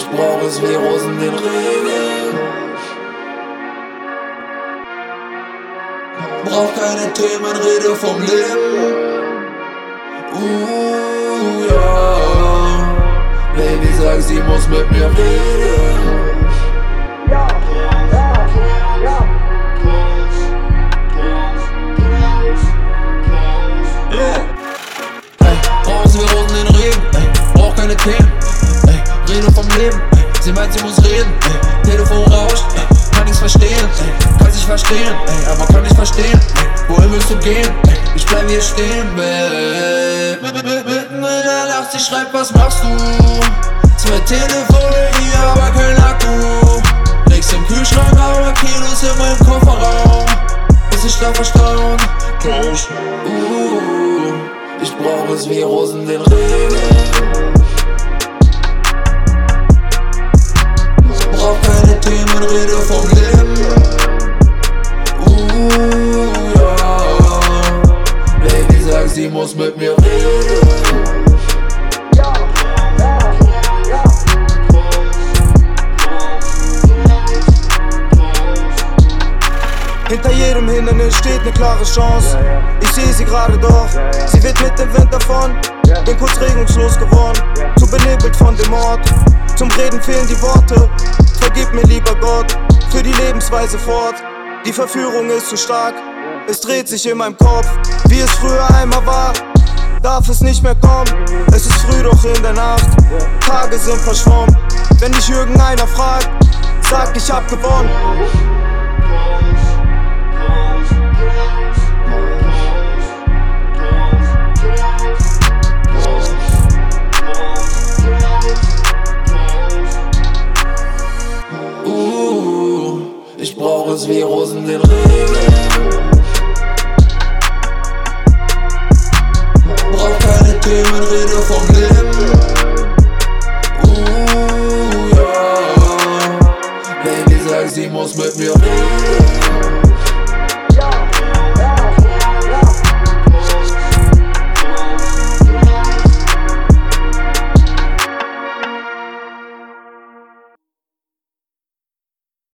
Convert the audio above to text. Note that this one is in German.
Ich brauch es wie Rosen den Regen. Brauch keine Themen, rede vom Leben. Ja. Baby sagt, sie muss mit mir reden. Themen, rede vom Leben, sie meint, sie muss reden, Telefon rauscht, kann nichts verstehen, kann sich verstehen, aber kann nicht verstehen, wohin willst du gehen, ich bleib hier stehen, mitten in der Nacht, sie schreibt, was machst du, 2 Telefone hier, aber kein Akku, nichts im Kühlschrank, aber Kilos in meinem Kofferraum, bis ich da verstauen, ich brauch es wie Rosen den Regen. Themen, rede vom Leben. Ja. Baby sagt, sie muss mit mir reden. Hinter jedem Hindernis steht ne klare Chance. Ich sehe sie gerade doch, sie weht mit dem Wind davon. Bin kurz regungslos geworden, zu benebelt von dem Ort. Zum Reden fehlen die Worte, vergib mir lieber Gott für die Lebensweise fort. Die Verführung ist zu stark, es dreht sich in meinem Kopf. Wie es früher einmal war, darf es nicht mehr kommen. Es ist früh doch in der Nacht, Tage sind verschwommen. Wenn dich irgendeiner fragt, sag ich hab gewonnen. Ich brauch es wie Rosen den Regen. Brauch keine Themen, rede vom Leben.